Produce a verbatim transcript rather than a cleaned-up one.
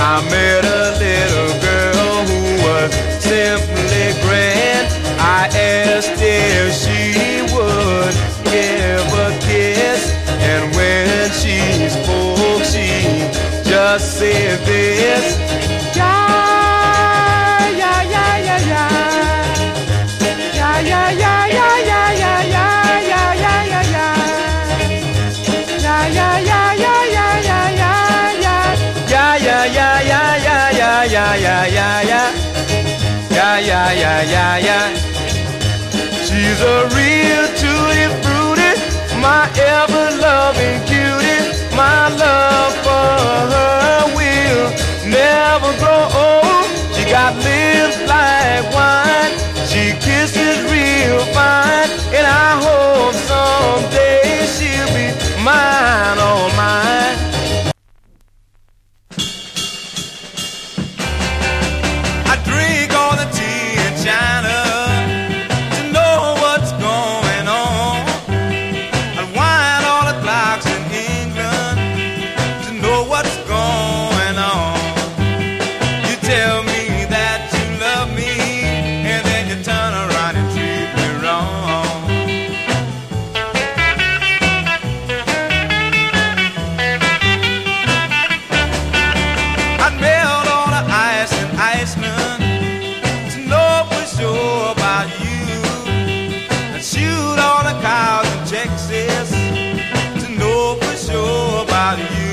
I met a little girl who was simply grand. I asked if she would give a kiss, and when she spoke, she just said this. Yeah, yeah, yeah, yeah, yeah. Yeah, yeah, yeah, yeah, yeah, yeah, yeah, yeah, yeah, yeah, yeah. Yeah, yeah, yeah, yeah, yeah, yeah, yeah, yeah. Yeah, yeah, yeah, yeah, yeah, yeah, yeah, yeah, yeah, yeah. Yeah, yeah, yeah, yeah, yeah. She's a real tutti frutti, my ever-loving cutie. My love for her will never grow old. She got lips like wine, she kisses real fine, and I hope someday she'll be mine, all mine. I drink all the tea in China to know what's going on. I wind all the clocks in England to know what's going on. You tell me that you love me, and then you turn around and treat me wrong. I'd melt all the ice in Iceland to know for sure about you, and shoot all the cows in Texas to know for sure about you.